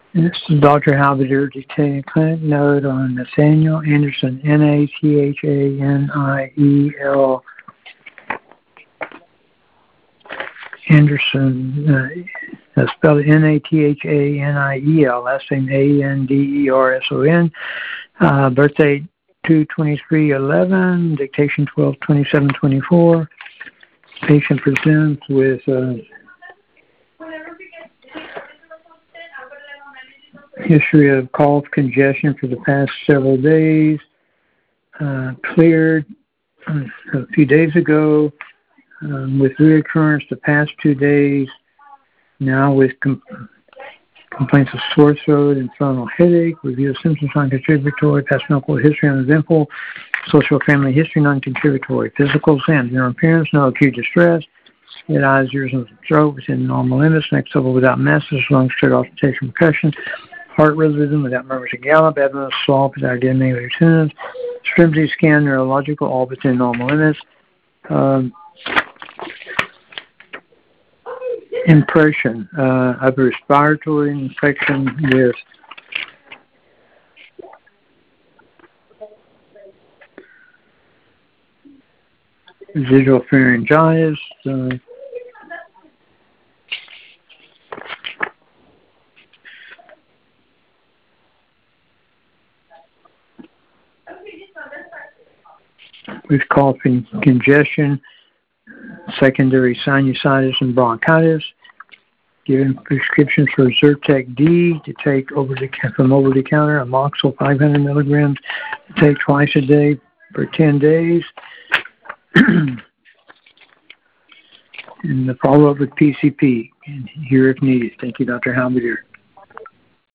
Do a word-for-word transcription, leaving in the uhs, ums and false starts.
This is Doctor Halberdier dictating clinic note on Nathaniel Anderson, N A T H A N I E L Anderson, uh, spelled N A T H A N I E L, last name A N D E R S O N, uh, birthday two twenty-three eleven, dictation twelve twenty-seven twenty-four. Patient presents with uh, history of cough, congestion for the past several days, uh, cleared um, a few days ago, um, with reoccurrence the past two days, now with com- complaints of sore throat and frontal headache, review of symptoms non-contributory, past medical history uneventful, social family history non-contributory, physical exam, general appearance, no acute distress, head, eyes, ears, and throat within normal limits, next level without masses, lungs, straight auscultation, percussion, heart rhythm without murmurs and gallop, abdominal swallow without identity tunes, extremity scan, neurological, all within normal limits. Um, impression uh, of a respiratory infection with residual pharyngitis, uh, with coughing, congestion, secondary sinusitis and bronchitis, given prescriptions for Zyrtec D to take over the, from over the counter, Amoxil five hundred milligrams to take twice a day for ten days. And the follow-up with P C P, and here if needed. Thank you, Doctor Halberdier.